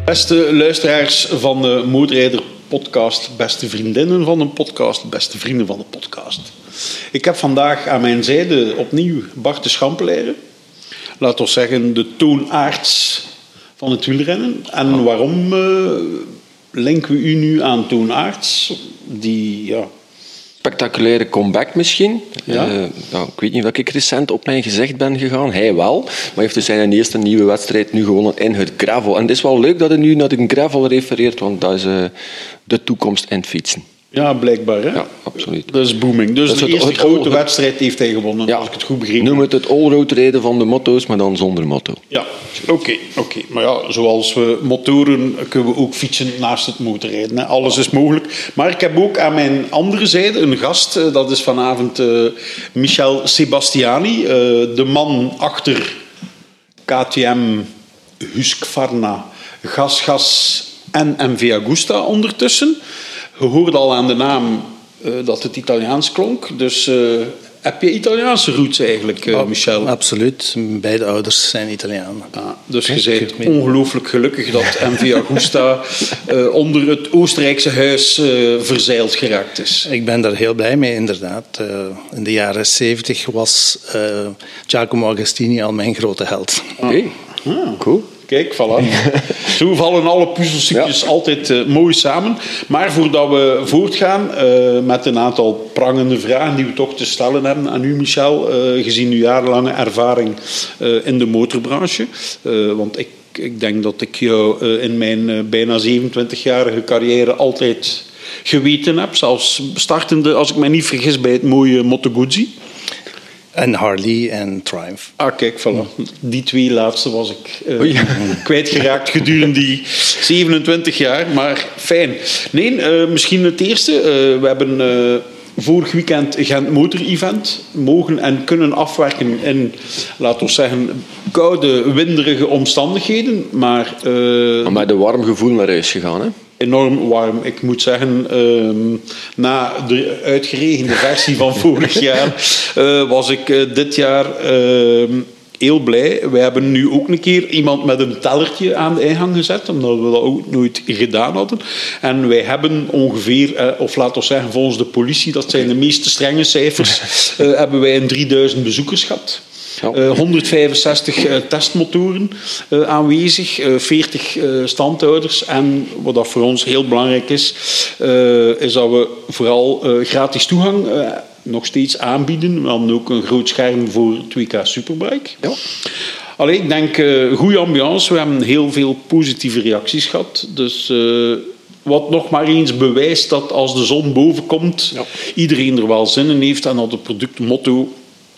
Beste luisteraars van de Motorrijder podcast, beste vriendinnen van de podcast, beste vrienden van de podcast. Ik heb vandaag aan mijn zijde opnieuw Bart de Schampelaere. Laten we zeggen de toonaards van het wielrennen. En waarom linken we u nu aan toonaards? Die, spectaculaire comeback misschien. Ja. Ik weet niet of ik recent op mijn gezicht ben gegaan. Hij wel. Maar hij heeft dus zijn eerste nieuwe wedstrijd nu gewonnen in het gravel. En het is wel leuk dat hij nu naar de gravel refereert, want dat is de toekomst in het fietsen. Ja, blijkbaar. Hè? Ja, absoluut. Dat is booming. Dus dat de is eerste het grote wedstrijd heeft hij gewonnen, als ik het goed begrepen heb. Noem het allroad rijden van de motto's, maar dan zonder motto. Ja, oké. Maar ja, zoals we motoren kunnen we ook fietsen naast het motorrijden. Hè. Alles is mogelijk. Maar ik heb ook aan mijn andere zijde een gast. Dat is vanavond Michel Sebastiani. De man achter KTM, Husqvarna, GasGas en MV Agusta ondertussen. Je hoorde al aan de naam dat het Italiaans klonk. Dus heb je Italiaanse roots eigenlijk, Michel? Absoluut. Beide ouders zijn Italianen. Ja, dus je bent ongelooflijk gelukkig dat MV Agusta onder het Oostenrijkse huis verzeild geraakt is. Ik ben daar heel blij mee, inderdaad. In de jaren 70 was Giacomo Agostini al mijn grote held. Oké, cool. Kijk, voilà. Zo vallen alle puzzelstukjes altijd mooi samen. Maar voordat we voortgaan met een aantal prangende vragen die we toch te stellen hebben aan u, Michel, gezien uw jarenlange ervaring in de motorbranche. Want ik denk dat ik jou in mijn bijna 27-jarige carrière altijd geweten heb. Zelfs startende, als ik me niet vergis, bij het mooie Moto Guzzi. En Harley en Triumph. Ah, kijk, voilà. Die twee laatste was ik kwijtgeraakt gedurende die 27 jaar. Maar fijn. Nee, misschien het eerste. We hebben vorig weekend Gent Motor Event mogen en kunnen afwerken in, laten we zeggen, koude, winderige omstandigheden. Maar met een warm gevoel naar huis gegaan, hè? Enorm warm. Ik moet zeggen, na de uitgeregende versie van vorig jaar was ik dit jaar heel blij. Wij hebben nu ook een keer iemand met een tellertje aan de ingang gezet, omdat we dat ook nooit gedaan hadden. En wij hebben ongeveer, of laten we zeggen volgens de politie, dat zijn de meest strenge cijfers, hebben wij een 3000 bezoekers gehad. 165 testmotoren aanwezig, 40 standhouders. En wat dat voor ons heel belangrijk is dat we vooral gratis toegang nog steeds aanbieden. We hadden ook een groot scherm voor 2K Superbike. Ja. Allee, ik denk, goede ambiance. We hebben heel veel positieve reacties gehad. Dus wat nog maar eens bewijst dat als de zon boven komt, iedereen er wel zin in heeft en dat het product motto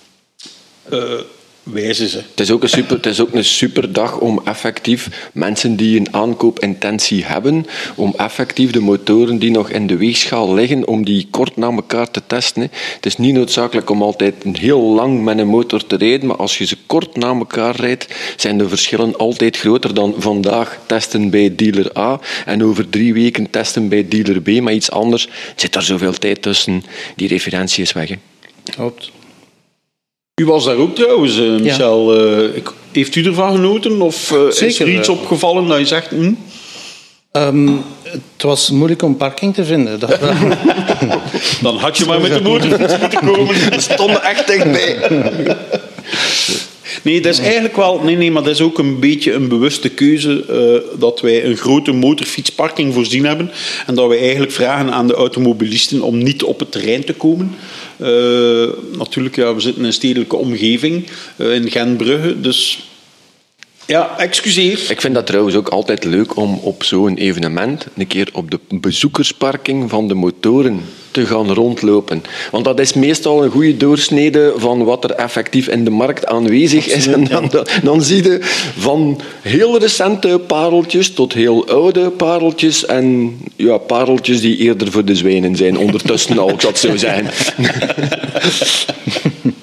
wijzen ze. Het is ook een super dag om effectief mensen die een aankoopintentie hebben, om effectief de motoren die nog in de weegschaal liggen, om die kort na elkaar te testen. Het is niet noodzakelijk om altijd heel lang met een motor te rijden, maar als je ze kort na elkaar rijdt, zijn de verschillen altijd groter dan vandaag testen bij dealer A en over 3 weken testen bij dealer B, maar iets anders. Zit er zoveel tijd tussen, die referentie is weg. Hè? Klopt. U was daar ook trouwens, Michel. Ja. Heeft u ervan genoten? Of is er iets opgevallen dat je zegt... Het was moeilijk om parking te vinden. Dan had je maar met de motorfiets moeten komen. We stonden echt dichtbij. Nee, dat is eigenlijk wel... Nee, maar dat is ook een beetje een bewuste keuze dat wij een grote motorfietsparking voorzien hebben en dat wij eigenlijk vragen aan de automobilisten om niet op het terrein te komen. Natuurlijk, we zitten in een stedelijke omgeving in Gent-Brugge, dus... Ja, excuseer. Ik vind dat trouwens ook altijd leuk om op zo'n evenement een keer op de bezoekersparking van de motoren te gaan rondlopen. Want dat is meestal een goede doorsnede van wat er effectief in de markt aanwezig is. En dan zie je van heel recente pareltjes tot heel oude pareltjes en pareltjes die eerder voor de zwijnen zijn ondertussen al, ik zou het zo zeggen.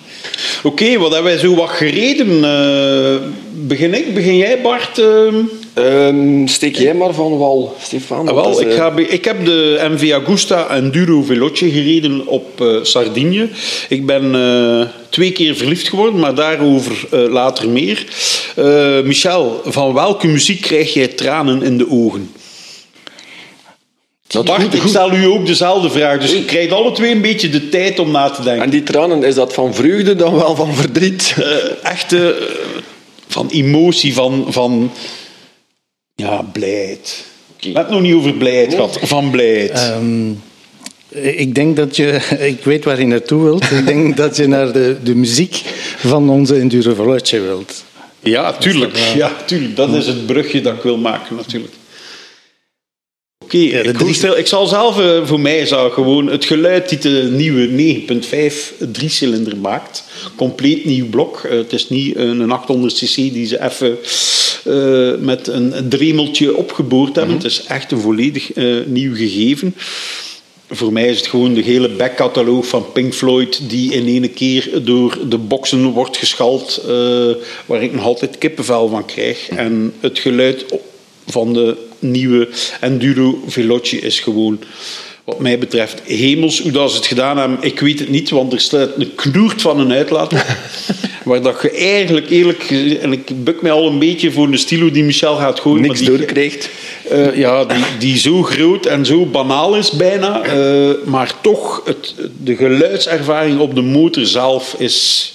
Oké, wat hebben wij zo wat gereden? Begin jij, Bart? Steek jij maar van wal, Stefan. Wel, ik heb de MV Agusta Enduro Veloce gereden op Sardinië. Ik ben 2 keer verliefd geworden, maar daarover later meer. Michel, van welke muziek krijg jij tranen in de ogen? Bart, ik stel u ook dezelfde vraag, dus je krijgt alle 2 een beetje de tijd om na te denken. En die tranen, is dat van vreugde dan wel van verdriet? Echte van emotie, van blijheid. Okay. We hebben het nog niet over blijheid gehad, van blijheid. Ik denk dat ik weet waar je naartoe wilt. Ik denk dat je naar de muziek van onze Enduro Veloce wilt. Ja, tuurlijk. Dat is het brugje dat ik wil maken, natuurlijk. Oké, ik zal zelf, voor mij zou gewoon het geluid die de nieuwe 9.5 3-cilinder maakt. Compleet nieuw blok. Het is niet een 800cc die ze even met een dremeltje opgeboord hebben. Het is echt een volledig nieuw gegeven. Voor mij is het gewoon de hele backcataloog van Pink Floyd die in ene keer door de boksen wordt geschald, waar ik nog altijd kippenvel van krijg. En het geluid van de nieuwe Enduro Veloce is gewoon, wat mij betreft, hemels. Hoe dat ze het gedaan hebben, ik weet het niet, want er staat een knoert van een uitlaat op. Waar dat je eigenlijk, eerlijk, en ik buk mij al een beetje voor de stilo die Michel gaat gooien. Niks doorkrijgt. Die zo groot en zo banaal is bijna. Maar toch, de geluidservaring op de motor zelf is...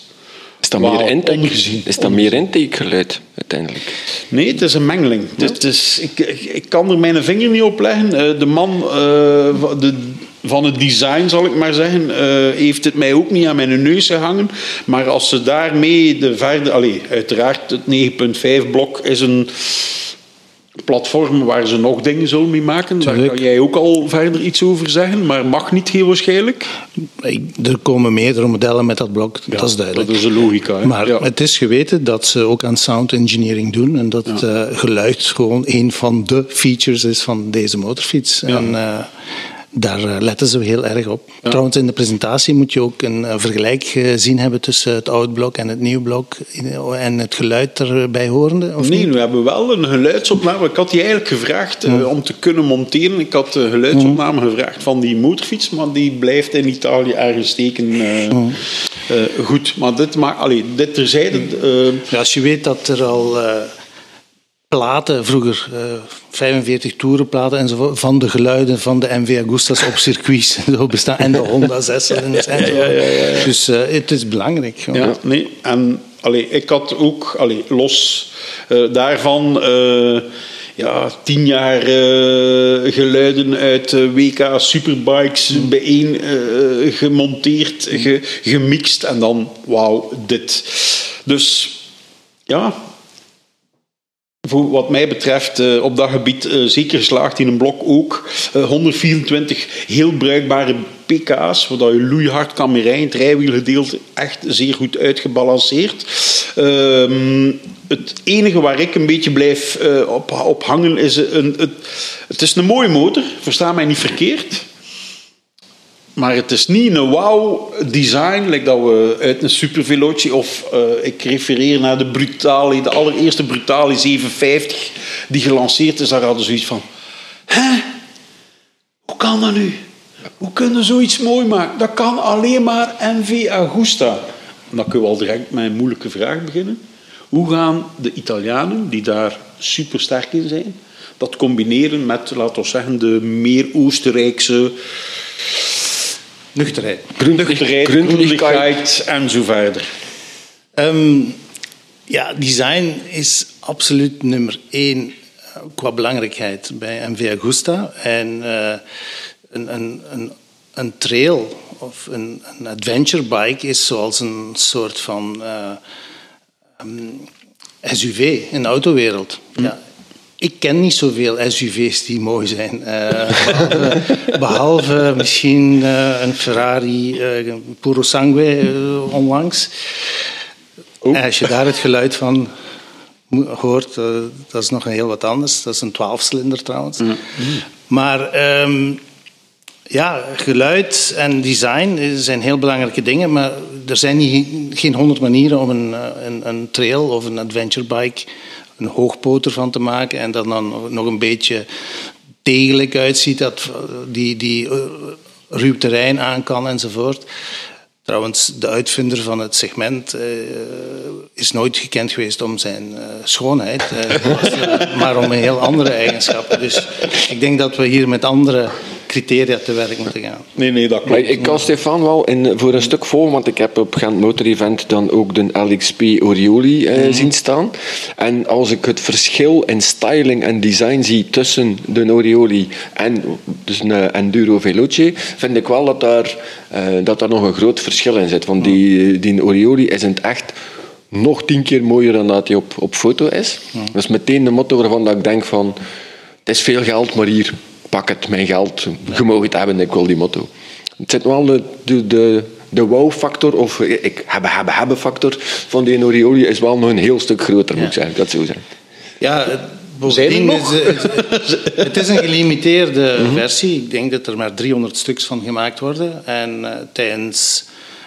Is dat meer intake-geluid uiteindelijk? Nee, het is een mengeling. Ja. Ik kan er mijn vinger niet op leggen. De man van het design, zal ik maar zeggen, heeft het mij ook niet aan mijn neus gehangen. Maar als ze daarmee uiteraard het 9.5 blok is een platform waar ze nog dingen zullen mee maken. Daar kan jij ook al verder iets over zeggen, maar mag niet heel waarschijnlijk. Er komen meerdere modellen met dat blok, dat is duidelijk. Dat is de logica. Hè? Maar het is geweten dat ze ook aan sound engineering doen en dat geluid gewoon een van de features is van deze motorfiets. Ja. En daar letten ze heel erg op. Ja. Trouwens, in de presentatie moet je ook een vergelijk gezien hebben tussen het oude blok en het nieuwe blok en het geluid erbij horende? Of nee, niet? we hebben wel een geluidsopname. Ik had die eigenlijk gevraagd om te kunnen monteren. Ik had de geluidsopname gevraagd van die motorfiets, maar die blijft in Italië ergens steken. Goed, maar dit terzijde. Als je weet dat er al platen, vroeger 45 toerenplaten enzovoort, van de geluiden van de MV Agustas op circuits zo bestaan, en de Honda 6 en zo. Dus het is belangrijk. Ja, nee. En ik had ook, los daarvan, 10 jaar geluiden uit WK Superbikes bijeen gemonteerd, gemixt en dan, wauw, dit. Dus ja, voor wat mij betreft op dat gebied zeker geslaagd in een blok ook. 124 heel bruikbare pk's, waar je loeihard kan mee rijden. Het rijwielgedeelte echt zeer goed uitgebalanceerd. Het enige waar ik een beetje blijf op hangen is... Het is een mooie motor, versta mij niet verkeerd. Maar het is niet een wow-design, like dat we uit een Super Veloce of ik refereer naar de allereerste Brutale 750 die gelanceerd is. Daar hadden ze zoiets van, hoe kan dat nu? Hoe kunnen we zoiets mooi maken? Dat kan alleen maar MV Agusta. En dan kunnen we al direct met een moeilijke vraag beginnen. Hoe gaan de Italianen, die daar super sterk in zijn, dat combineren met, laten we zeggen, de meer Oostenrijkse... Nuchterheid, gründelijkheid en zo verder. Design is absoluut nummer 1 qua belangrijkheid bij MV Agusta. En een trail of een adventure bike is zoals een soort van SUV in de autowereld. Ja. Ik ken niet zoveel SUV's die mooi zijn. Behalve misschien een Ferrari Puro Sangue onlangs. Als je daar het geluid van hoort, dat is nog heel wat anders. Dat is een 12-cilinder trouwens. Maar geluid en design zijn heel belangrijke dingen. Maar er zijn geen 100 manieren om een trail of een adventure bike een hoogpoter van te maken en dat dan nog een beetje degelijk uitziet, dat die ruw terrein aan kan enzovoort. Trouwens, de uitvinder van het segment is nooit gekend geweest om zijn schoonheid, maar om een heel andere eigenschappen. Dus ik denk dat we hier met andere criteria te werk moeten gaan. Nee, dat klopt. Maar ik kan Stefan wel voor een stuk volgen, want ik heb op Gent Motor Event dan ook de LXP Orioli zien staan. En als ik het verschil in styling en design zie tussen de Orioli en dus een Enduro Veloce, vind ik wel dat daar nog een groot verschil in zit. Want die Orioli is in het echt nog 10 keer mooier dan dat hij op foto is. Dat is meteen de motto waarvan dat ik denk van, het is veel geld, maar hier, pak het, mijn geld, je mag het hebben, ik wil die motto. Het zit wel de wow-factor, of hebben factor van die Orioli is wel nog een heel stuk groter, moet ik zeggen, dat zo zijn. Ja, bovendien het is een gelimiteerde versie. Ik denk dat er maar 300 stuks van gemaakt worden. En tijdens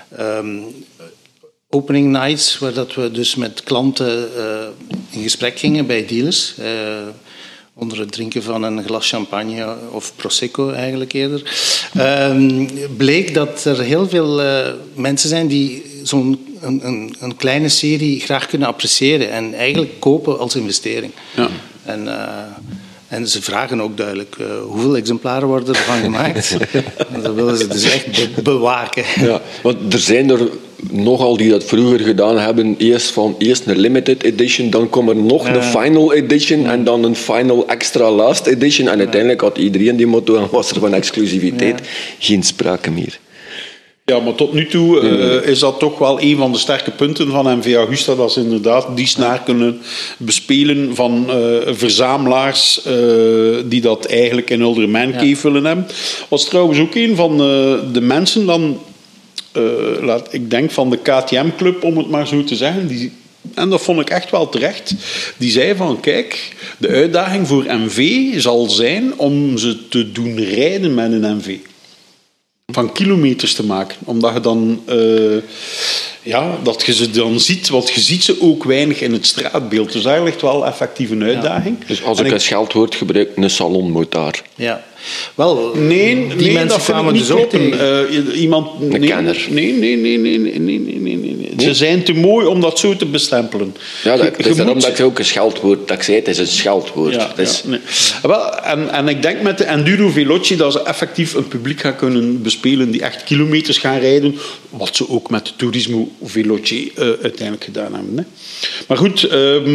opening nights, waar dat we dus met klanten in gesprek gingen bij dealers, onder het drinken van een glas champagne of prosecco eigenlijk eerder, bleek dat er heel veel mensen zijn die zo'n een kleine serie graag kunnen appreciëren en eigenlijk kopen als investering. Ja. En ze vragen ook duidelijk hoeveel exemplaren worden ervan gemaakt. Dat willen ze dus echt bewaken. Ja, want er zijn er nogal die dat vroeger gedaan hebben. Eerst een limited edition, dan kwam er nog een final edition en dan een final extra last edition. En uiteindelijk had iedereen die motto en was er van exclusiviteit geen sprake meer. Ja, maar tot nu toe is dat toch wel een van de sterke punten van MV Agusta, dat ze inderdaad die snaar kunnen bespelen van verzamelaars die dat eigenlijk in Ulder Man Cave willen hebben. Was trouwens ook een van de mensen dan, ik denk van de KTM-club, om het maar zo te zeggen, en dat vond ik echt wel terecht. Die zei van, kijk, de uitdaging voor MV zal zijn om ze te doen rijden met een MV. Van kilometers te maken. Omdat je dan dat je ze dan ziet, want je ziet ze ook weinig in het straatbeeld. Dus daar ligt wel effectief een uitdaging. Ja. Dus als ik een scheldwoord gebruik, een salonmotor. Ja. Wel, nee, dat vind ik niet kloppen. Een kenner. Nee. Ze zijn te mooi om dat zo te bestempelen. Ja, dat is daarom dat ik ook een scheldwoord, dat ik zei, het is een scheldwoord. Ja, Wel, en ik denk met de Enduro Veloce dat ze effectief een publiek gaan kunnen bespelen die echt kilometers gaan rijden, wat ze ook met de Turismo Veloce uiteindelijk gedaan hebben. Hè. Maar goed,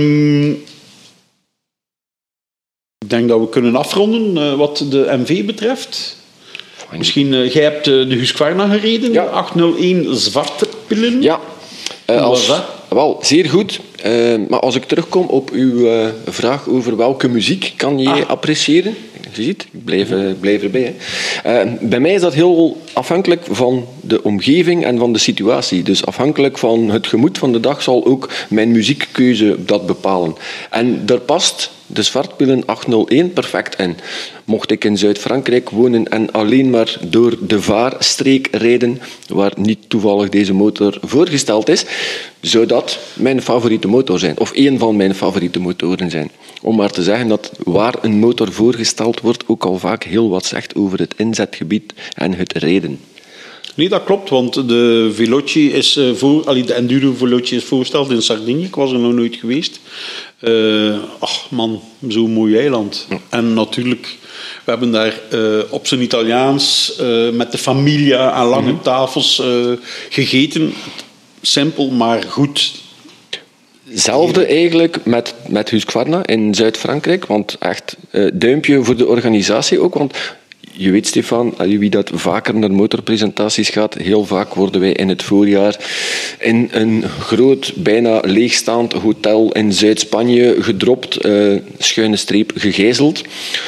ik denk dat we kunnen afronden wat de MV betreft. Misschien, jij hebt de Husqvarna gereden, 801 zwarte pillen. Ja, wel, zeer goed. Maar als ik terugkom op uw vraag over welke muziek kan je appreciëren, je ziet, ik blijf erbij. Bij mij is dat heel afhankelijk van de omgeving en van de situatie. Dus afhankelijk van het gemoed van de dag zal ook mijn muziekkeuze dat bepalen. En daar past de Zwartpilen 801 perfect in. Mocht ik in Zuid-Frankrijk wonen en alleen maar door de Vaarstreek rijden, waar niet toevallig deze motor voorgesteld is, zou dat mijn favoriete motor zijn. Of één van mijn favoriete motoren zijn. Om maar te zeggen dat waar een motor voorgesteld wordt ook al vaak heel wat zegt over het inzetgebied en het rijden. Nee, dat klopt, want de Veloce is de Enduro Veloce is voorgesteld in Sardinië. Ik was er nog nooit geweest. Ach man, zo'n mooi eiland. Ja. En natuurlijk, we hebben daar op zijn Italiaans met de familia aan lange tafels gegeten. Simpel, maar goed. Hetzelfde eigenlijk met Husqvarna in Zuid-Frankrijk, want echt duimpje voor de organisatie ook, want je weet, Stefan, wie dat vaker naar motorpresentaties gaat, heel vaak worden wij in het voorjaar in een groot, bijna leegstaand hotel in Zuid-Spanje gedropt, schuine streep gegijzeld,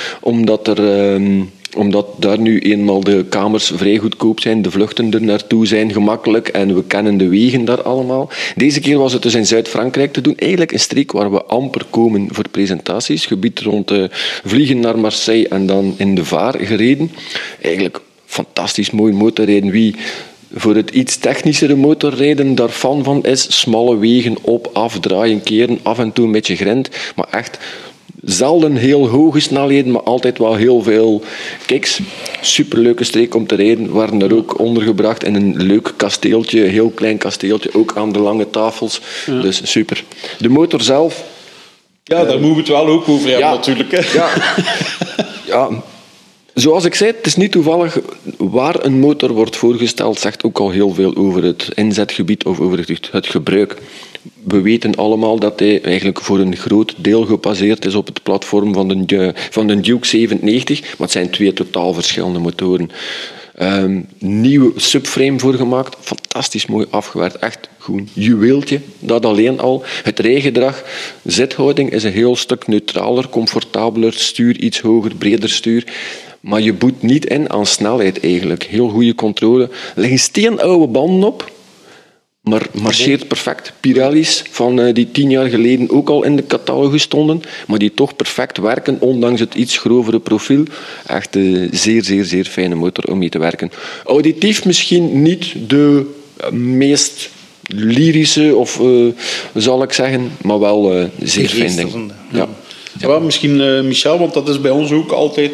omdat daar nu eenmaal de kamers vrij goedkoop zijn, de vluchten er naartoe zijn gemakkelijk en we kennen de wegen daar allemaal. Deze keer was het dus in Zuid-Frankrijk te doen. Eigenlijk een streek waar we amper komen voor presentaties. Gebied rond vliegen naar Marseille en dan in de Vaar gereden. Eigenlijk fantastisch mooi motorrijden. Wie voor het iets technischere motorrijden daar fan van is. Smalle wegen, op, af, draaien, keren, af en toe een beetje grind. Maar echt zelden heel hoge snelheden, maar altijd wel heel veel kicks. Superleuke streek om te rijden. Waren er ook ondergebracht in een leuk kasteeltje, heel klein kasteeltje, ook aan de lange tafels. Ja. Dus super. De motor zelf... Ja, daar moeten we het wel ook over hebben natuurlijk. Hè. Ja. Zoals ik zei, het is niet toevallig waar een motor wordt voorgesteld, zegt ook al heel veel over het inzetgebied of over het gebruik. We weten allemaal dat hij eigenlijk voor een groot deel gebaseerd is op het platform van de Duke 790, maar het zijn 2 totaal verschillende motoren. Nieuwe subframe voor gemaakt, fantastisch mooi afgewerkt, echt goed juweeltje, dat alleen al. Het rijgedrag, zithouding is een heel stuk neutraler, comfortabeler, stuur iets hoger, breder stuur. Maar je boet niet in aan snelheid eigenlijk. Heel goede controle. Er liggen steenoude banden op, maar marcheert perfect. Pirelli's van die 10 jaar geleden ook al in de catalogus stonden, maar die toch perfect werken, ondanks het iets grovere profiel. Echt een zeer, zeer, zeer fijne motor om mee te werken. Auditief misschien niet de meest lyrische, of zal ik zeggen, maar wel zeer fijn ding. Ja. Ja, misschien Michel, want dat is bij ons ook altijd...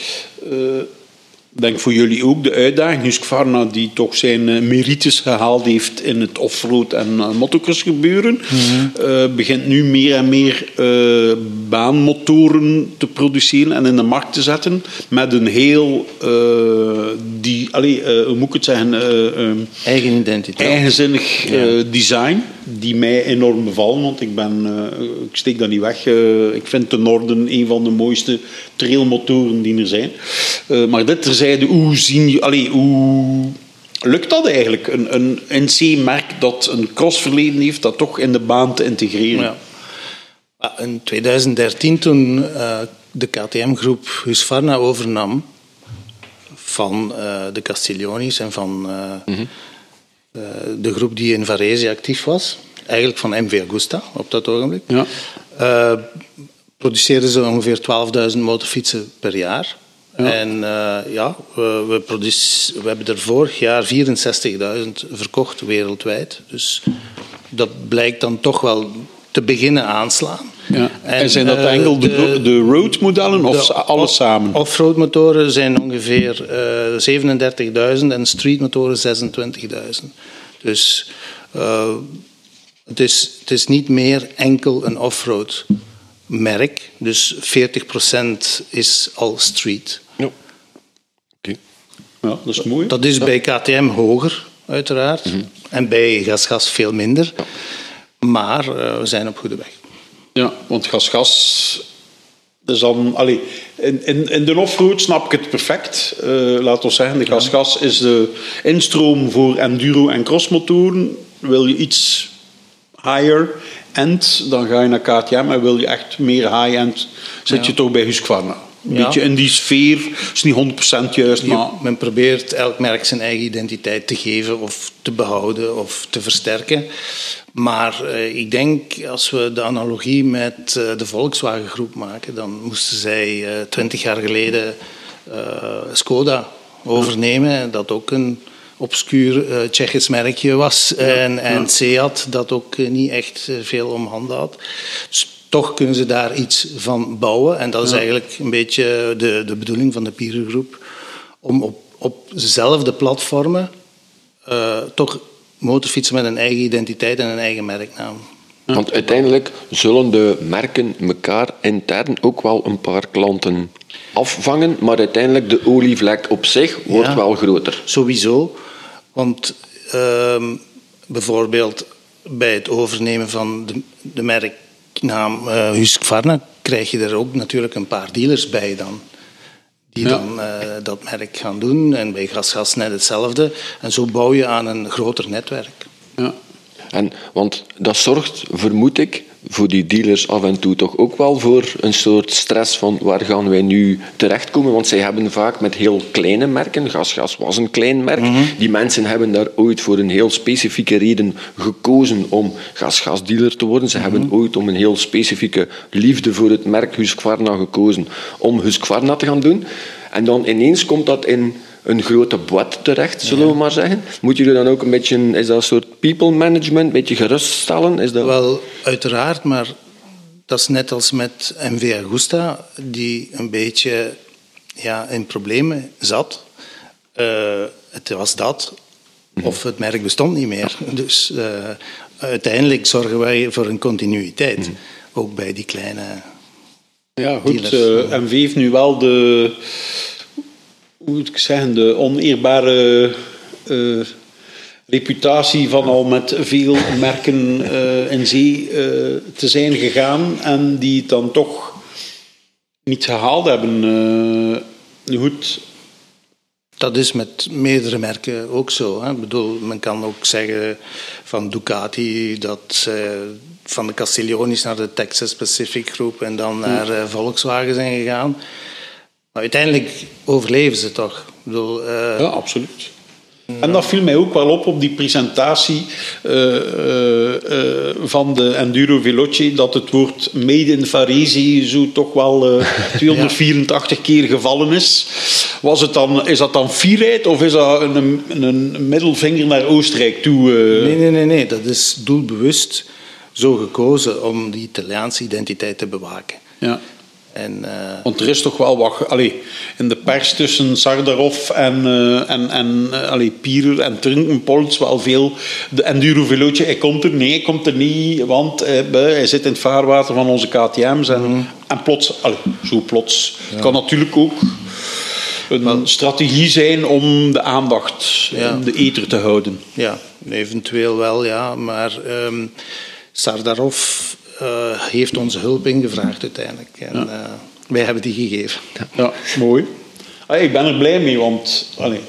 Ik denk voor jullie ook de uitdaging. Husqvarna die toch zijn merites gehaald heeft in het offroad en motocross gebeuren, begint nu meer en meer baanmotoren te produceren en in de markt te zetten met een heel hoe moet ik het zeggen, eigen identiteit, eigenzinnig design die mij enorm bevallen, want ik steek dat niet weg. Ik vind de Norden een van de mooiste trailmotoren die er zijn. Maar dit terzijde, hoe lukt dat eigenlijk? Een NC-merk dat een crossverleden heeft, dat toch in de baan te integreren? Ja. In 2013, toen de KTM-groep Husqvarna overnam van de Castiglionis en van de groep die in Varese actief was, eigenlijk van MV Agusta op dat ogenblik, produceerden ze ongeveer 12.000 motorfietsen per jaar. Ja. En we hebben er vorig jaar 64.000 verkocht wereldwijd. Dus dat blijkt dan toch wel te beginnen aanslaan. Ja. En zijn dat enkel de roadmodellen of alles samen? Offroad-motoren zijn ongeveer 37.000 en streetmotoren 26.000. Dus het is niet meer enkel een offroad merk. Dus 40% is al street. Ja. Okay. Ja, dat is mooi. Dat is bij KTM hoger, uiteraard. Mm-hmm. En bij GasGas veel minder. Ja. Maar we zijn op goede weg. Ja, want GasGas is dan... in de offroad snap ik het perfect. Laten we zeggen, de GasGas is de instroom voor enduro- en crossmotoren. Wil je iets higher-end, dan ga je naar KTM. En wil je echt meer high-end, zit je toch bij Husqvarna. Een beetje in die sfeer. Het is niet 100% juist, maar... Men probeert elk merk zijn eigen identiteit te geven of te behouden of te versterken. Maar ik denk, als we de analogie met de Volkswagen-groep maken, dan moesten zij 20 jaar geleden Skoda overnemen, dat ook een obscuur Tsjechisch merkje was. En Seat, dat ook niet echt veel om handen had. Dus toch kunnen ze daar iets van bouwen. En dat is eigenlijk een beetje de bedoeling van de peergroep. Om op dezelfde platformen toch motorfietsen met een eigen identiteit en een eigen merknaam. Want uiteindelijk zullen de merken elkaar intern ook wel een paar klanten afvangen, maar uiteindelijk de olievlek op zich wordt wel groter. Sowieso. Want bijvoorbeeld bij het overnemen van de merknaam Husqvarna krijg je er ook natuurlijk een paar dealers bij dan. Die dan dat merk gaan doen. En bij GasGas net hetzelfde. En zo bouw je aan een groter netwerk. Ja. Want dat zorgt, vermoed ik, voor die dealers af en toe toch ook wel voor een soort stress van waar gaan wij nu terechtkomen. Want zij hebben vaak met heel kleine merken, GasGas was een klein merk, die mensen hebben daar ooit voor een heel specifieke reden gekozen om GasGas-dealer te worden. Ze hebben ooit om een heel specifieke liefde voor het merk Husqvarna gekozen om Husqvarna te gaan doen. En dan ineens komt dat in een grote boîte terecht, zullen we maar zeggen. Moet jullie dan ook een beetje, is dat een soort people management, een beetje geruststellen? Is dat... Wel, uiteraard, maar dat is net als met MV Agusta, die een beetje in problemen zat. Het was dat, of het merk bestond niet meer. Dus uiteindelijk zorgen wij voor een continuïteit, ook bij die kleine Ja, goed. dealers. MV heeft nu wel de oneerbare reputatie van al met veel merken in zee te zijn gegaan en die het dan toch niet gehaald hebben. Nu goed. Dat is met meerdere merken ook zo. Hè. Ik bedoel, men kan ook zeggen van Ducati dat ze van de Castiglionis naar de Texas Pacific Groep en dan naar Volkswagen zijn gegaan. Maar uiteindelijk overleven ze toch. Ik bedoel, Ja, absoluut. En dat viel mij ook wel op die presentatie van de Enduro Veloce, dat het woord Made in Varese zo toch wel 284 keer gevallen is. Is dat dan fierheid of is dat een middelvinger naar Oostenrijk toe? Nee. Dat is doelbewust zo gekozen om die Italiaanse identiteit te bewaken. Ja. En, Want er is toch wel wat in de pers tussen Sardarov en Pirer en Trunkenpolz wel veel. De Enduro Veloce, hij komt er niet, want hij zit in het vaarwater van onze KTM's. En plots, zo plots. Het kan natuurlijk ook een strategie zijn om de aandacht in de ether te houden. Ja, eventueel wel, ja. Maar Sardarov heeft onze hulp ingevraagd uiteindelijk. En wij hebben die gegeven. Ja, mooi. Ik ben er blij mee, want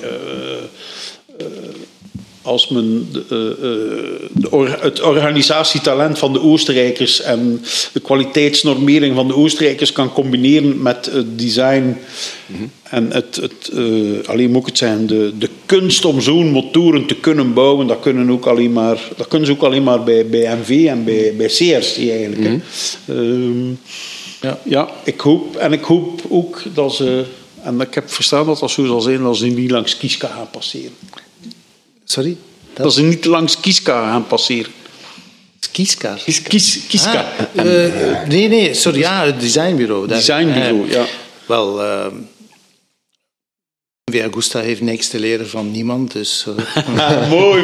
als men het organisatietalent van de Oostenrijkers en de kwaliteitsnormering van de Oostenrijkers kan combineren met het design en de kunst om zo'n motoren te kunnen bouwen, dat kunnen ze ook alleen maar bij MV en bij CRC eigenlijk. Ik hoop ook dat ze, en ik heb verstaan dat zo zal zijn, dat ze niet langs Kiska gaan passeren. Sorry? Dat ze niet langs Kiska gaan passeren. Kiska? Kiska. Nee, sorry, het designbureau. Designbureau, ja. Wel, MV Agusta heeft niks te leren van niemand, dus... Mooi.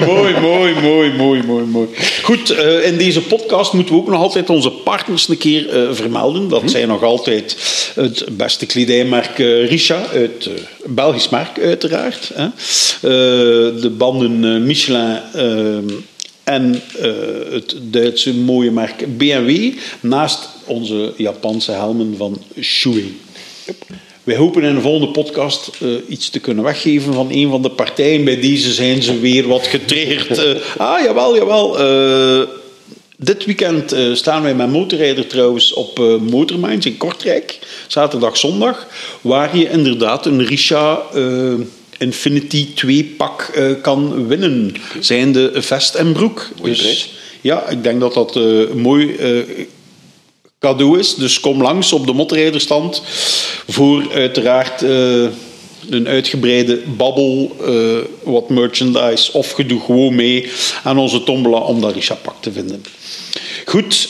Goed, in deze podcast moeten we ook nog altijd onze partners een keer vermelden. Dat zijn nog altijd het beste kledijmerk Risha, het Belgisch merk uiteraard. De banden Michelin en het Duitse mooie merk BMW, naast onze Japanse helmen van Shui. Wij hopen in de volgende podcast iets te kunnen weggeven van een van de partijen. Bij deze zijn ze weer wat getriggerd. Jawel. Dit weekend staan wij met Motorrijder trouwens op Motorminds in Kortrijk. Zaterdag, zondag. Waar je inderdaad een Risha Infinity 2-pak kan winnen. Zijnde vest en broek. Dus, ja, ik denk dat dat mooi... cadeau is. Dus kom langs op de motorrijderstand voor uiteraard een uitgebreide babbel, wat merchandise, of je doet gewoon mee aan onze tombola om dat Risha-pak te vinden. Goed,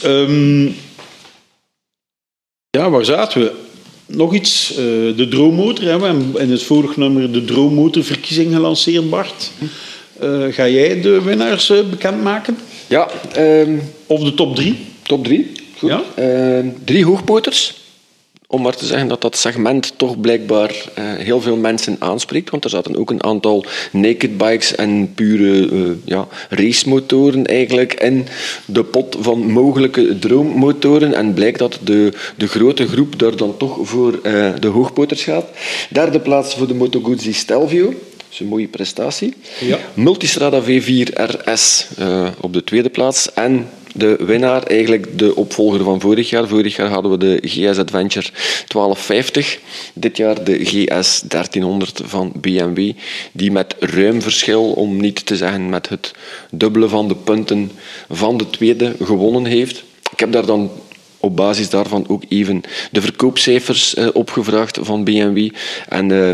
waar zaten we? Nog iets, de Droommotor. Hè? We hebben in het vorige nummer de Droommotorverkiezing gelanceerd, Bart. Ga jij de winnaars bekendmaken? Ja. Of de top 3? Top 3. Goed. Ja? 3 hoogmotors. Om maar te zeggen dat dat segment toch blijkbaar heel veel mensen aanspreekt. Want er zaten ook een aantal naked bikes en pure racemotoren eigenlijk in de pot van mogelijke droommotoren. En blijkt dat de grote groep daar dan toch voor de hoogmotors gaat. Derde plaats voor de Moto Guzzi Stelvio. Dat is een mooie prestatie. Ja. Multistrada V4 RS op de tweede plaats. En de winnaar, eigenlijk de opvolger van vorig jaar. Vorig jaar hadden we de GS Adventure 1250. Dit jaar de GS 1300 van BMW. Die met ruim verschil, om niet te zeggen met het dubbele van de punten van de tweede gewonnen heeft. Ik heb daar dan op basis daarvan ook even de verkoopcijfers opgevraagd van BMW. En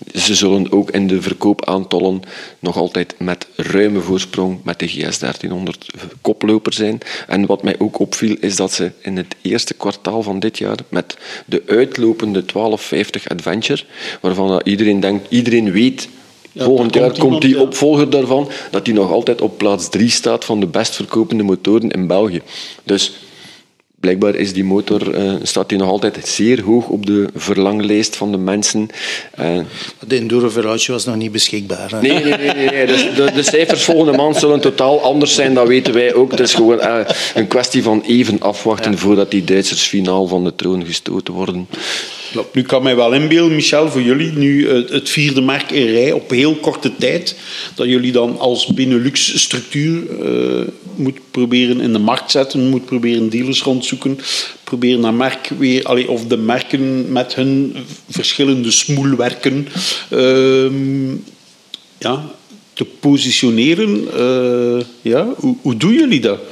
ze zullen ook in de verkoopaantallen nog altijd met ruime voorsprong met de GS 1300 koploper zijn. En wat mij ook opviel, is dat ze in het eerste kwartaal van dit jaar met de uitlopende 1250 Adventure, waarvan iedereen weet, volgend jaar komt die opvolger daarvan, dat die nog altijd op plaats 3 staat van de best verkopende motoren in België. Dus blijkbaar is die motor, staat die nog altijd zeer hoog op de verlanglijst van de mensen. De Enduro Veloce was nog niet beschikbaar. Hè? Nee. Dus de cijfers volgende maand zullen totaal anders zijn, dat weten wij ook. Het is gewoon een kwestie van even afwachten voordat die Duitsers finaal van de troon gestoten worden. Nu kan mij wel inbeelden, Michel, voor jullie nu het 4e merk in rij op heel korte tijd, dat jullie dan als Benelux-structuur moet proberen in de markt zetten, moet proberen dealers rondzoeken, proberen naar merk weer, of de merken met hun verschillende smoelwerken te positioneren. Hoe doen jullie dat?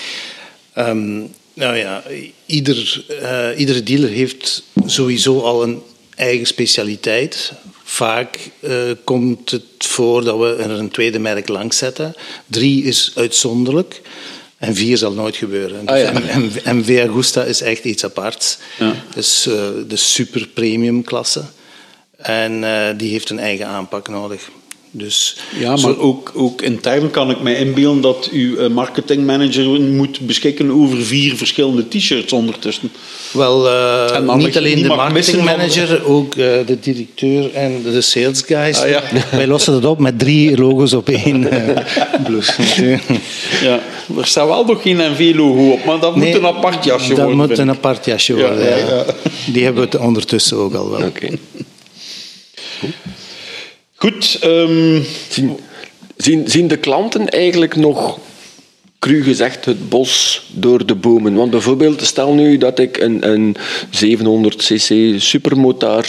Nou ja, iedere dealer heeft sowieso al een eigen specialiteit. Vaak komt het voor dat we er een tweede merk langs zetten. 3 is uitzonderlijk en 4 zal nooit gebeuren. Dus MV Agusta is echt iets aparts. Ja. Dus de super premium klasse. En die heeft een eigen aanpak nodig. Dus ja, maar ook intern kan ik mij inbeelden dat uw marketingmanager moet beschikken over 4 verschillende t-shirts ondertussen. Wel, niet alleen de marketingmanager, ook de directeur en de sales guys. Wij lossen het op met 3 logo's op 1 blouse. Ja, er staat wel nog geen NV-logo op, maar dat moet een apart jasje worden. Dat moet een apart jasje worden, ja. Die hebben we ondertussen ook al wel. Okay. Goed. Zien de klanten eigenlijk nog, cru gezegd, het bos door de bomen? Want bijvoorbeeld, stel nu dat ik een 700cc supermotor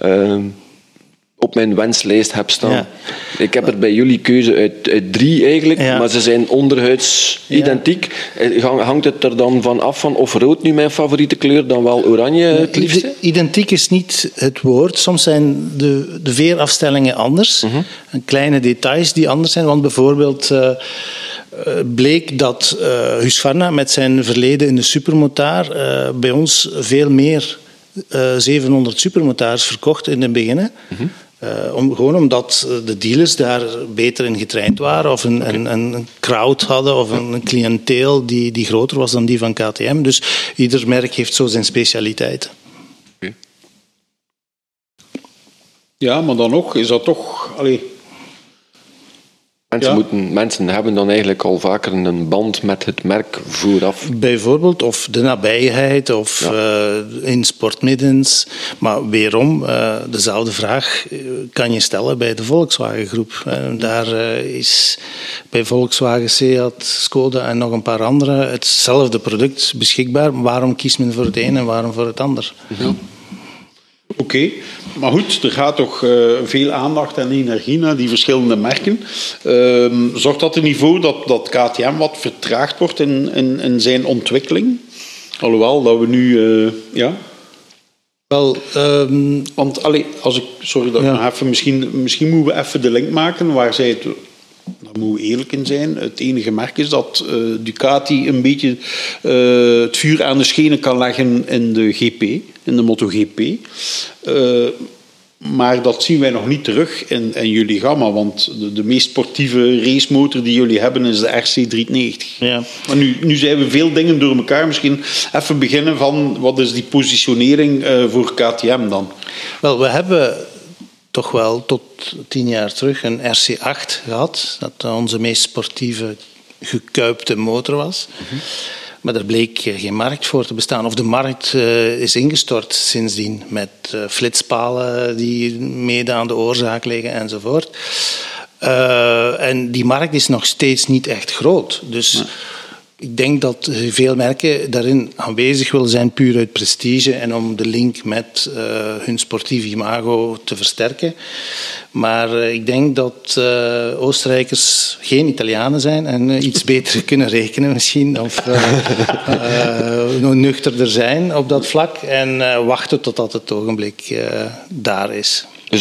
op mijn wenslijst heb staan. Ja. Ik heb er bij jullie keuze uit 3 eigenlijk, maar ze zijn onderhuids identiek. Hangt het er dan van af van of rood nu mijn favoriete kleur dan wel oranje het liefste? Identiek is niet het woord. Soms zijn de veerafstellingen anders. En kleine details die anders zijn. Want bijvoorbeeld bleek dat Husqvarna met zijn verleden in de supermotor bij ons veel meer 700 supermotors verkocht in het begin. Gewoon omdat de dealers daar beter in getraind waren of een crowd hadden of een cliënteel die groter was dan die van KTM. Dus ieder merk heeft zo zijn specialiteit. Okay. Ja, maar dan nog is dat toch... Mensen hebben dan eigenlijk al vaker een band met het merk vooraf. Bijvoorbeeld, of de nabijheid, of in sportmiddens. Maar weerom, dezelfde vraag kan je stellen bij de Volkswagen groep. Daar is bij Volkswagen, Seat, Skoda en nog een paar andere hetzelfde product beschikbaar. Waarom kiest men voor het een en waarom voor het ander? Ja. Oké, maar goed, er gaat toch veel aandacht en energie naar die verschillende merken. Zorgt dat het niveau dat KTM wat vertraagd wordt in zijn ontwikkeling? Alhoewel dat we nu... Wel, want als ik... Sorry dat ik nog even... Misschien moeten we even de link maken waar zij het... Daar moeten we eerlijk in zijn. Het enige merk is dat Ducati een beetje het vuur aan de schenen kan leggen in de GP, in de MotoGP. Maar dat zien wij nog niet terug in jullie gamma, want de meest sportieve racemotor die jullie hebben is de RC390. Ja. Maar nu zijn we veel dingen door elkaar. Misschien even beginnen van wat is die positionering voor KTM dan? Wel, we hebben toch wel tot 10 jaar terug een RC8 gehad, dat onze meest sportieve gekuipte motor was. Maar er bleek geen markt voor te bestaan. Of de markt is ingestort sindsdien, met flitspalen die mede aan de oorzaak liggen enzovoort. En die markt is nog steeds niet echt groot. Dus ik denk dat veel merken daarin aanwezig willen zijn, puur uit prestige en om de link met hun sportief imago te versterken. Maar ik denk dat Oostenrijkers geen Italianen zijn en iets beter kunnen rekenen misschien. Of nuchterder zijn op dat vlak en wachten totdat het ogenblik daar is. Dus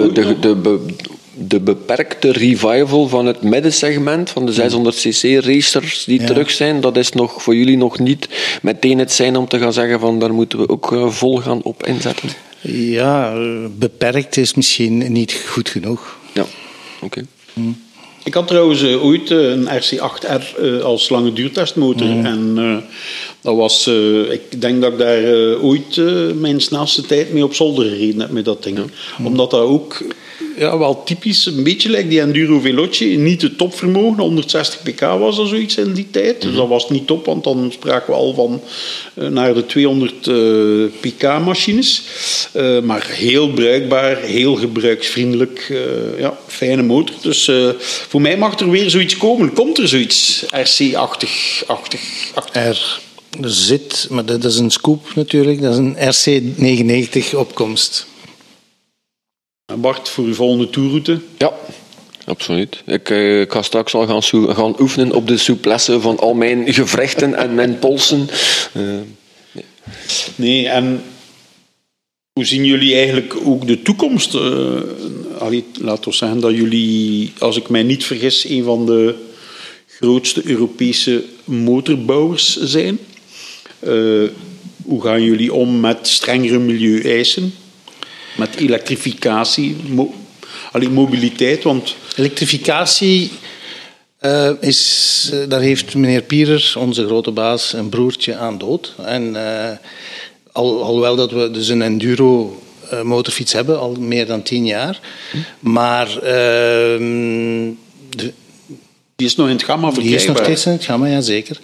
de beperkte revival van het middensegment, van de 600cc racers die terug zijn, dat is nog voor jullie nog niet meteen het zijn om te gaan zeggen van daar moeten we ook vol gaan op inzetten? Ja, beperkt is misschien niet goed genoeg. Ja, oké. Ik had trouwens ooit een RC8R als lange duurtestmotor. En dat was, ik denk dat ik daar ooit mijn snelste tijd mee op zolder gereden heb met dat ding. Omdat dat ook wel typisch, een beetje lijkt die Enduro Veloce, niet de topvermogen, 160 pk was dat zoiets in die tijd. Dus dat was niet top, want dan spraken we al van naar de 200 pk machines. Maar heel bruikbaar, heel gebruiksvriendelijk, fijne motor. Dus voor mij mag er weer zoiets komen. Komt er zoiets RC-achtig? Er zit, maar dat is een scoop natuurlijk, dat is een RC99 opkomst. Bart, voor uw volgende toerroute? Ja, absoluut. Ik ga straks al gaan oefenen op de souplesse van al mijn gewrichten en mijn polsen. Nee, en hoe zien jullie eigenlijk ook de toekomst? Laten we zeggen dat jullie, als ik mij niet vergis, een van de grootste Europese motorbouwers zijn. Hoe gaan jullie om met strengere milieueisen? Met elektrificatie, mobiliteit, want... Elektrificatie daar heeft meneer Pierer, onze grote baas, een broertje aan dood. En alhoewel dat we dus een enduro motorfiets hebben, al meer dan 10 jaar. Maar... die is nog in het gamma verkrijgbaar. Die is nog steeds in het gamma, ja zeker.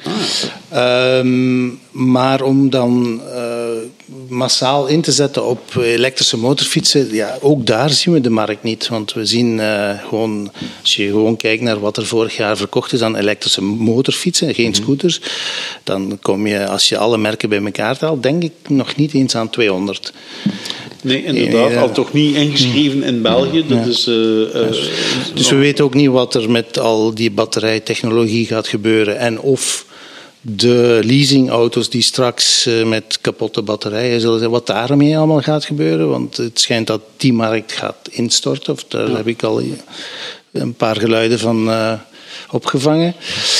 Maar om dan massaal in te zetten op elektrische motorfietsen, ook daar zien we de markt niet. Want we zien gewoon, als je gewoon kijkt naar wat er vorig jaar verkocht is aan elektrische motorfietsen, geen scooters, dan kom je, als je alle merken bij elkaar telt, denk ik nog niet eens aan 200. Nee, inderdaad. Al toch niet ingeschreven in België. Dat is, dus we weten ook niet wat er met al die batterijtechnologie gaat gebeuren. En of de leasingauto's die straks met kapotte batterijen zullen zijn, wat daarmee allemaal gaat gebeuren. Want het schijnt dat die markt gaat instorten. Of daar heb ik al een paar geluiden van opgevangen.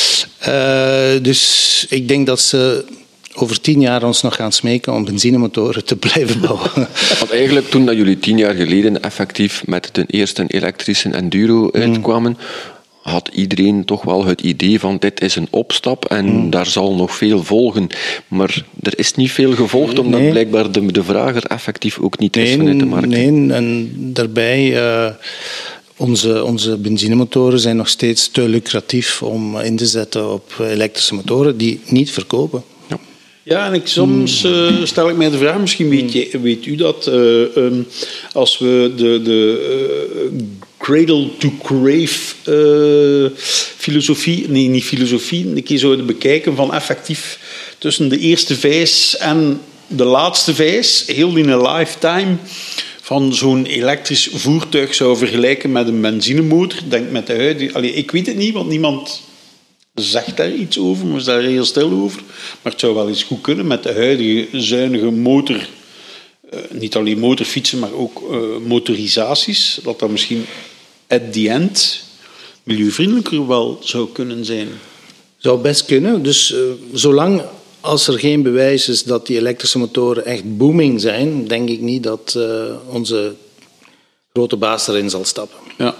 Dus ik denk dat ze over 10 jaar ons nog gaan smeken om benzinemotoren te blijven bouwen. Want eigenlijk toen dat jullie 10 jaar geleden effectief met de eerste elektrische enduro uitkwamen, had iedereen toch wel het idee van dit is een opstap en daar zal nog veel volgen. Maar er is niet veel gevolgd, omdat blijkbaar de vraag er effectief ook niet is vanuit de markt. Nee, en daarbij... Onze benzinemotoren zijn nog steeds te lucratief om in te zetten op elektrische motoren die niet verkopen. Ja, en soms stel ik mij de vraag, misschien weet u dat, als we de cradle-to-grave filosofie, nee, niet filosofie, een keer zouden bekijken van effectief tussen de eerste vijs en de laatste vijs, heel in een lifetime, van zo'n elektrisch voertuig zou vergelijken met een benzinemotor. Denk met de huidige... ik weet het niet, want niemand zegt daar iets over, maar is daar heel stil over. Maar het zou wel eens goed kunnen met de huidige zuinige motor. Niet alleen motorfietsen, maar ook motorisaties. Dat misschien at the end milieuvriendelijker wel zou kunnen zijn. Zou best kunnen. Dus zolang als er geen bewijs is dat die elektrische motoren echt booming zijn, denk ik niet dat onze grote baas erin zal stappen. Ja.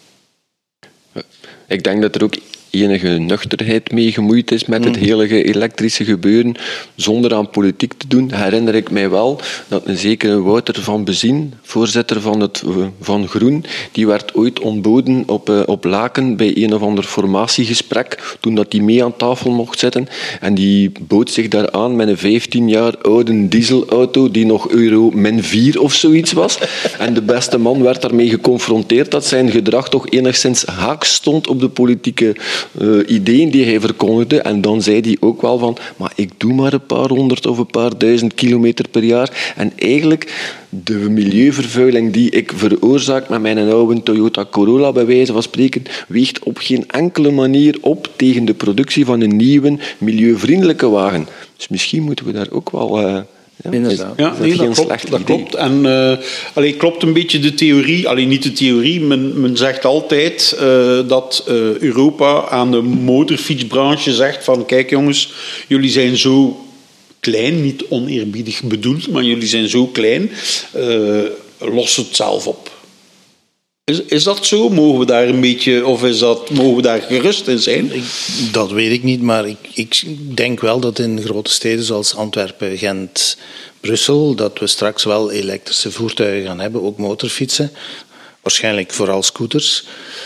Ik denk dat er ook enige nuchterheid mee gemoeid is met het hele elektrische gebeuren, zonder aan politiek te doen. Herinner ik mij wel dat een zekere Wouter van Bezien, voorzitter van Groen, die werd ooit ontboden op Laken bij een of ander formatiegesprek, toen dat hij mee aan tafel mocht zitten. En die bood zich daar aan met een 15 jaar oude dieselauto die nog euro -4 of zoiets was. En de beste man werd daarmee geconfronteerd dat zijn gedrag toch enigszins haaks stond op de politieke ideeën die hij verkondigde. En dan zei hij ook wel van, maar ik doe maar een paar 100 of een paar 1000 kilometer per jaar. En eigenlijk de milieuvervuiling die ik veroorzaak met mijn oude Toyota Corolla, bij wijze van spreken, weegt op geen enkele manier op tegen de productie van een nieuwe milieuvriendelijke wagen. Dus misschien moeten we daar ook wel Inderdaad. Ja, nee, dat klopt. En klopt een beetje de theorie, niet de theorie, men zegt altijd dat Europa aan de motorfietsbranche zegt van kijk jongens, jullie zijn zo klein, niet oneerbiedig bedoeld, maar jullie zijn zo klein, los het zelf op. Is dat zo? Mogen we daar een beetje, of mogen we daar gerust in zijn? Dat weet ik niet, maar ik denk wel dat in grote steden zoals Antwerpen, Gent, Brussel, dat we straks wel elektrische voertuigen gaan hebben, ook motorfietsen. Waarschijnlijk vooral scooters.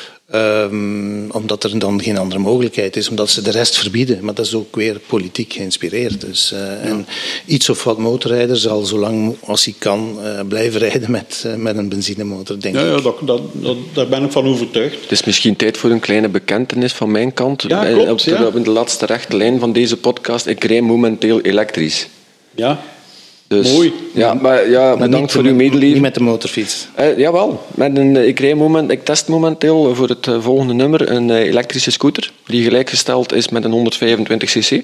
Omdat er dan geen andere mogelijkheid is, omdat ze de rest verbieden. Maar dat is ook weer politiek geïnspireerd. Dus, en iets of wat motorrijder zal zo lang als hij kan blijven rijden met een benzinemotor, denk ik. Ja, daar ben ik van overtuigd. Het is misschien tijd voor een kleine bekentenis van mijn kant. Ja, klopt. Op de laatste rechte lijn van deze podcast. Ik rij momenteel elektrisch. Ja. Dus, mooi. Ja, maar bedankt voor uw medeleven. Niet met de motorfiets. Jawel. Ik test momenteel voor het volgende nummer een elektrische scooter die gelijkgesteld is met een 125cc.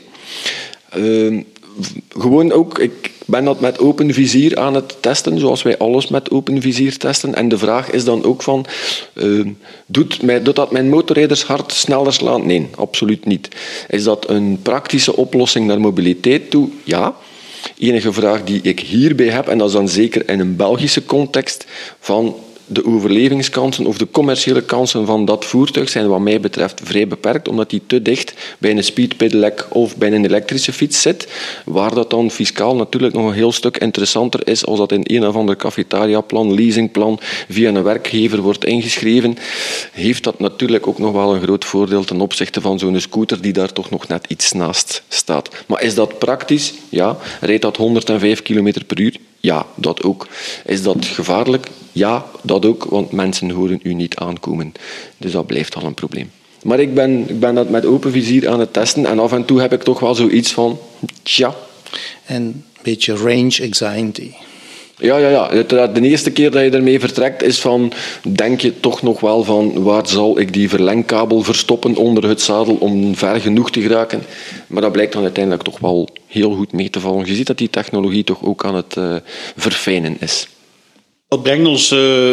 Gewoon ook, ik ben dat met open vizier aan het testen, zoals wij alles met open vizier testen. En de vraag is dan ook van, doet dat mijn motorrijdershart sneller slaan? Nee, absoluut niet. Is dat een praktische oplossing naar mobiliteit toe? Ja. Enige vraag die ik hierbij heb, en dat is dan zeker in een Belgische context, van de overlevingskansen of de commerciële kansen van dat voertuig zijn wat mij betreft vrij beperkt, omdat die te dicht bij een speedpedelec of bij een elektrische fiets zit, waar dat dan fiscaal natuurlijk nog een heel stuk interessanter is als dat in een of ander cafetariaplan, leasingplan, via een werkgever wordt ingeschreven, heeft dat natuurlijk ook nog wel een groot voordeel ten opzichte van zo'n scooter die daar toch nog net iets naast staat. Maar is dat praktisch? Ja. Rijdt dat 105 km per uur? Ja, dat ook. Is dat gevaarlijk? Ja, dat ook, want mensen horen u niet aankomen. Dus dat blijft al een probleem. Maar ik ben dat met open vizier aan het testen en af en toe heb ik toch wel zoiets van, tja. En een beetje range anxiety. Ja. De eerste keer dat je ermee vertrekt is van, denk je toch nog wel van, waar zal ik die verlengkabel verstoppen onder het zadel om ver genoeg te geraken? Maar dat blijkt dan uiteindelijk toch wel heel goed mee te vallen. Je ziet dat die technologie toch ook aan het verfijnen is. Dat brengt ons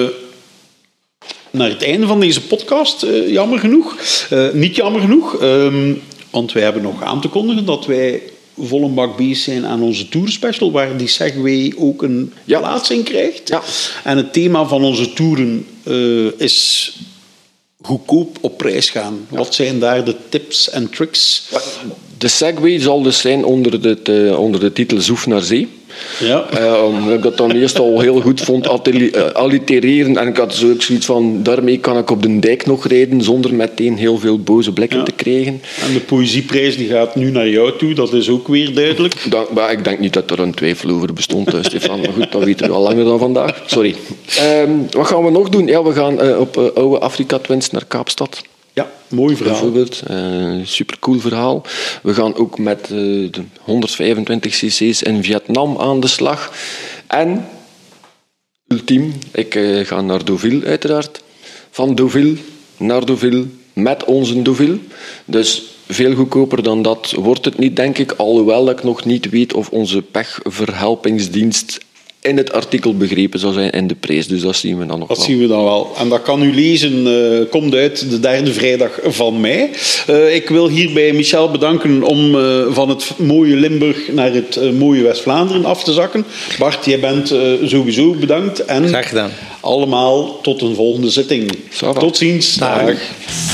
naar het einde van deze podcast, jammer genoeg. Niet jammer genoeg, want wij hebben nog aan te kondigen dat wij volle bak bezig zijn aan onze tourspecial, waar die Segway ook een plaats in krijgt. Ja. En het thema van onze toeren is goedkoop op prijs gaan. Ja. Wat zijn daar de tips en tricks? De Segway zal dus zijn onder de titel Zoef naar zee. Ja. Omdat ik dat dan eerst al heel goed vond allitereren. En ik had zo ook zoiets van, daarmee kan ik op de dijk nog rijden zonder meteen heel veel boze blikken te krijgen. En de poëzieprijs die gaat nu naar jou toe, dat is ook weer duidelijk. Maar ik denk niet dat er een twijfel over bestond, Stefan. Maar goed, dat weten we al langer dan vandaag. Sorry. Wat gaan we nog doen? Ja, we gaan op oude Afrika Twins naar Kaapstad. Ja, mooi verhaal. Bijvoorbeeld, supercool verhaal. We gaan ook met de 125 cc's in Vietnam aan de slag. En, ultiem, ik ga naar Deauville uiteraard. Van Deauville naar Deauville, met onze Deauville. Dus veel goedkoper dan dat wordt het niet, denk ik. Alhoewel ik nog niet weet of onze pechverhelpingsdienst in het artikel begrepen zou zijn in de prijs. Dus dat zien we dan nog wel. Dat zien we dan wel. En dat kan u lezen, komt uit de 3e vrijdag van mei. Ik wil hierbij Michel bedanken om van het mooie Limburg naar het mooie West-Vlaanderen af te zakken. Bart, jij bent sowieso bedankt. En graag gedaan. Allemaal tot een volgende zitting. Tot ziens. Dag.